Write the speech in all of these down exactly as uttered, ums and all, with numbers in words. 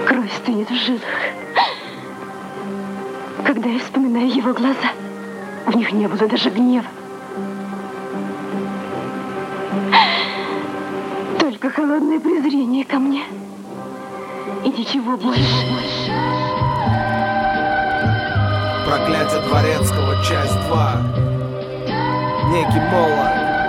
Кровь стынет в жилах. Когда я вспоминаю его глаза, в них не было даже гнева. Только холодное презрение ко мне. И ничего больше. Проклятие Дворецкого, часть два. Некий Молот.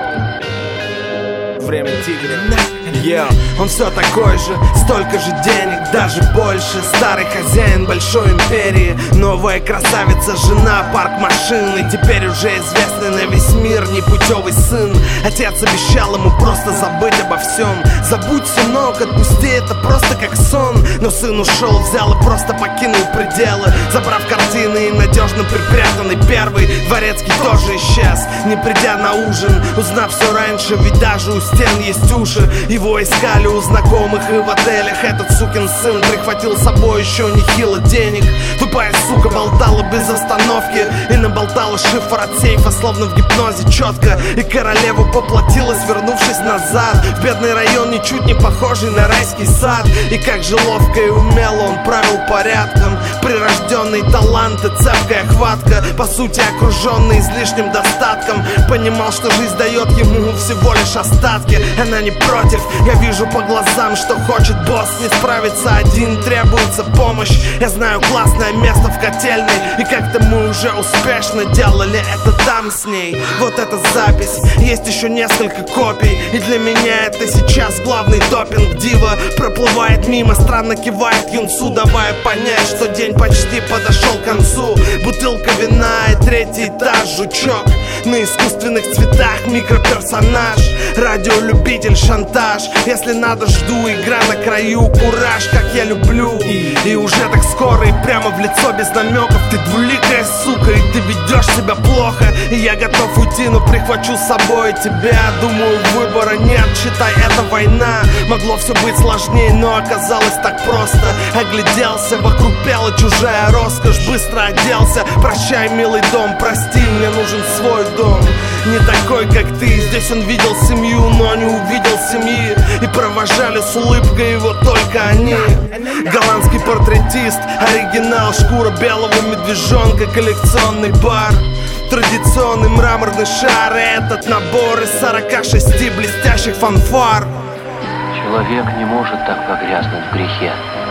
Время тигра. Yeah. Он все такой же, столько же денег, даже больше. Старый хозяин большой империи, новая красавица, жена, парк машины. Теперь уже известный на весь мир непутевый сын. Отец обещал ему просто забыть обо всем. Забудь, сынок, отпусти, это просто как сон. Но сын ушел, взял и просто покинул пределы, забрав картины и надежно припрятанный первый. Дворецкий тоже исчез, не придя на ужин, узнав все раньше, ведь даже у стен есть уши. Его искали у знакомых и в отелях. Этот сукин сын прихватил с собой еще нехило денег. Тупая сука болтала без остановки и наболтала шифр от сейфа, словно в гипнозе четко. И королева поплатилась, вернувшись назад в бедный район, ничуть не похожий на райский сад. И как же ловко и умело он правил порядком. Прирожденные таланты, цепкая хватка, по сути окруженный излишним достатком. Понимал, что жизнь дает ему всего лишь остатки. Она не против, я вижу по глазам, что хочет босс. Не справиться один, требуется помощь. Я знаю классное место в котельной, и как-то мы уже успешно делали это там с ней. Вот эта запись, есть еще несколько копий, и для меня это сейчас главный допинг. Дива проплывает мимо, странно кивает юнцу, давая понять, что день почти подошел к концу. Бутылка вина и третий этаж, жучок на искусственных цветах, микроперсонаж, радиолюбитель, шантаж. Если надо, жду, игра на краю, кураж, как я люблю. И, и уже так скоро и прямо в лицо без намеков: ты двуликая сука, и ты ведешь себя плохо. И я готов уйти, но прихвачу с собой тебя. Думаю, выбора нет, считай, это война. Могло все быть сложнее, но оказалось так просто. Огляделся, вокруг пела чужая роскошь. Быстро оделся, прощай, милый дом, прости, мне нужен свой дом. Не такой, как ты, здесь он видел семью, но не увидел семьи. И провожали с улыбкой его только они. Голландский портретист, оригинал, шкура белого медвежонка, коллекционный бар, традиционный мраморный шар. И этот набор из сорока шести блестящих фанфар. Человек не может так погрязнуть в грехе.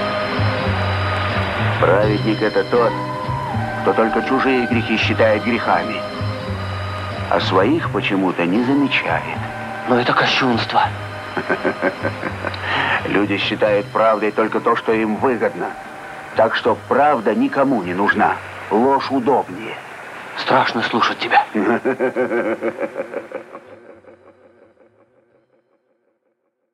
Праведник — это тот, кто только чужие грехи считает грехами, а своих почему-то не замечает. Но это кощунство. Люди считают правдой только то, что им выгодно. Так что правда никому не нужна. Ложь удобнее. Страшно слушать тебя.